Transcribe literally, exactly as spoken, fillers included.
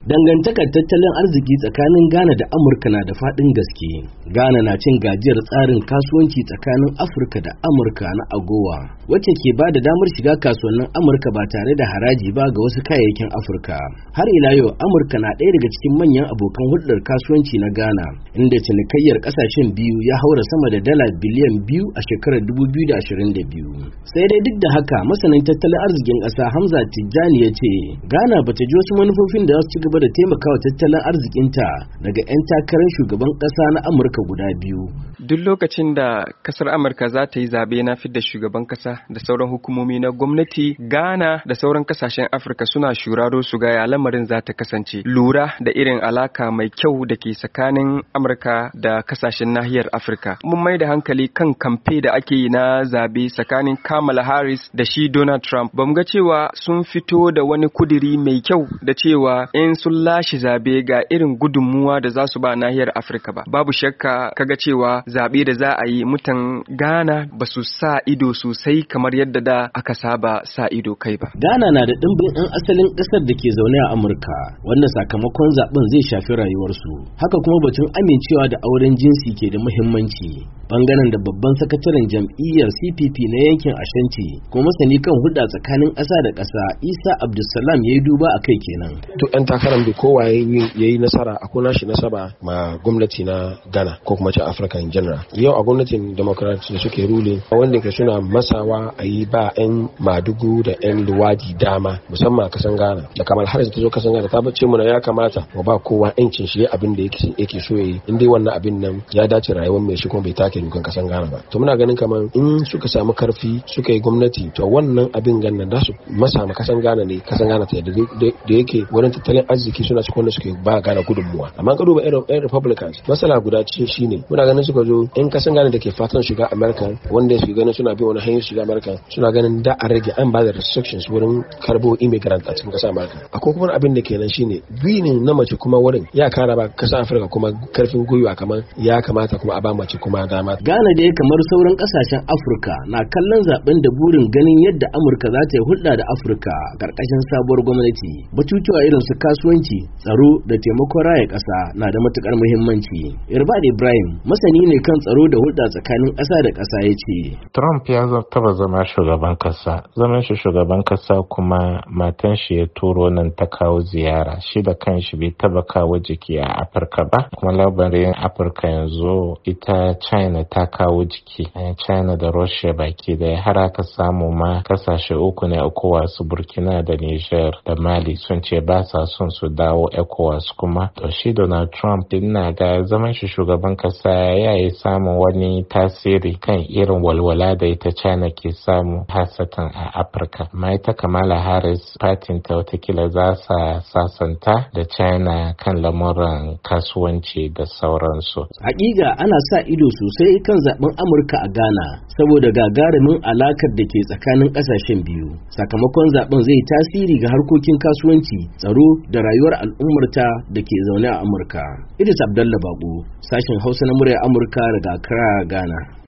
Dangantakar tattalin arziki tsakanin Ghana da Amurka na da faɗin gaske. Ghana na cin gajiyar tsarin kasuwanci tsakanin Afirka da Amurka na AGOA, wacce ke ba da damar shiga kasuwannin Amurka ba tare da haraji ba ga wasu kayayyakin Afirka. Har ila yau Amurka na ɗaya daga cikin manyan abokan hulɗar kasuwanci na Ghana, inda cinikayyar ƙasashen biyu ya haura sama da dala biliyan biyu a shekarar dubu biyu da ashirin da biyu. Sai dai duk da haka, masanin tattalin arzikin ƙasa Hamza Tijjani ya ce Ghana bata ji wasu manufofin da za su ci gaba da taimakawa tattalin arzikinta daga 'yan takarar shugaban ƙasa na Amurka guda biyu. Duk lokacin da kasar Amurka za ta yi zaɓe na fidda shugaban ƙasa da sauran hukumomi na gwamnati, Ghana da sauran ƙasashen Afirka suna shuraro su ga ya lamarin za ta kasance, lura da irin alaka mai kyau da ke tsakanin Amurka da ƙasashen nahiyar Afirka. Mun mai da hankali kan kamfe da ake yi na zaɓe tsakanin Kamala Harris da shi Donald Trump. Bamu ga cewa sun fito da wani kudiri mai kyau da cewa in sun lashe zabe ga irin gudunmuwa da za su ba nahiyar Afirka ba. Babu shakka kaga cewa zabe da za a yi mutan Ghana ba su sa ido sosai kamar yadda da aka saba sa ido kai ba. Ghana na da dimbin 'yan asalin ƙasar da ke zaune a Amurka, wanda sakamakon zaben zai shafi rayuwarsu. Haka kuma batun amincewa da auren jinsi ke da muhimmanci. Bangaren da babban sakataren jam'iyyar C P P na yankin Ashanti kuma masani kan hulɗa tsakanin ƙasa da ƙasa Isa Abdulsalam ya yi duba a kai kenan. Duk 'yan takarar da kowa ya yi nasara a kuna shi nasaba ma gwamnati na Ghana ko kuma ce Africa in general. Yau a gwamnatin Democrat da suke rule wanda ke suna masawa a yi ba 'yan madugu da 'yan luwadi dama musamman a kasan Ghana. Da Kamala Harris ta zo kasan Ghana ta bace mu na ya kamata mu ba kowa 'yancin shi abin da yake yake so yayi. In dai wannan abin nan ya dace rayuwar mai shi kuma bai take dukan kasan Ghana ba. To muna ganin kamar in suka samu karfi suka yi gwamnati to wannan abin gannan da su masa ma kasan Ghana ne kasan Ghana ta da yake wurin tattalin arziki suna cikin wanda suke ba Ghana gudunmuwa. Amma ka duba irin Republicans masala guda ce shine muna ganin suka zo in kasan Ghana da ke fatan shiga America wanda su ganin suna bi wani hanyar shiga America suna ganin da a rage an ba da restrictions wurin karbo immigrant a cikin kasar America. Akwai kuma abin da kenan shine binin na mace kuma wurin ya kara ba kasar Afirka kuma karfin gwiwa kamar ya kamata kuma a ba mace kuma dama. Ghana dai kamar sauran kasashen Afirka na kallon zaben da burin ganin yadda Amurka za ta yi hulɗa da Afirka karkashin sabuwar gwamnati. Batutuwa irin su kasuwanci, tsaro da taimakon raya ƙasa na da matukar muhimmanci. Irbad Ibrahim masani ne kan tsaro da hulɗa tsakanin ƙasa da ƙasa ya ce. Trump ya taba zama shugaban ƙasa, zaman shi shugaban ƙasa kuma matan shi ya turo nan ta kawo ziyara. Shi da kanshi bai taba kawo jiki a Afirka ba, kuma labarin Afirka yanzu ita China ta kawo jiki. China da Russia baki da har aka samu ma kasashe uku ne ECOWAS, Burkina da Niger da Mali sun ce ba sa son su dawo ECOWAS kuma. To shi Donald Trump din na ga zaman shi shugaban kasa ya yi samun wani tasiri kan irin walwala da ita China ke samu hasatan a Afirka. Amma ita Kamala Harris fatin ta watakila za sa sasanta da China kan lamuran kasuwanci da sauransu. Hakika ana sa ido sosai kan zaben Amurka a Ghana saboda gagarumin alakar da ke tsakanin kasashen biyu. Sakamakon zaben zai tasiri ga harkokin kasuwanci, tsaro da rayuwar al'ummarta da ke zaune a Amurka. Idris Abdallah Bako, sashen Hausa na muryar Amurka daga Accra, Ghana.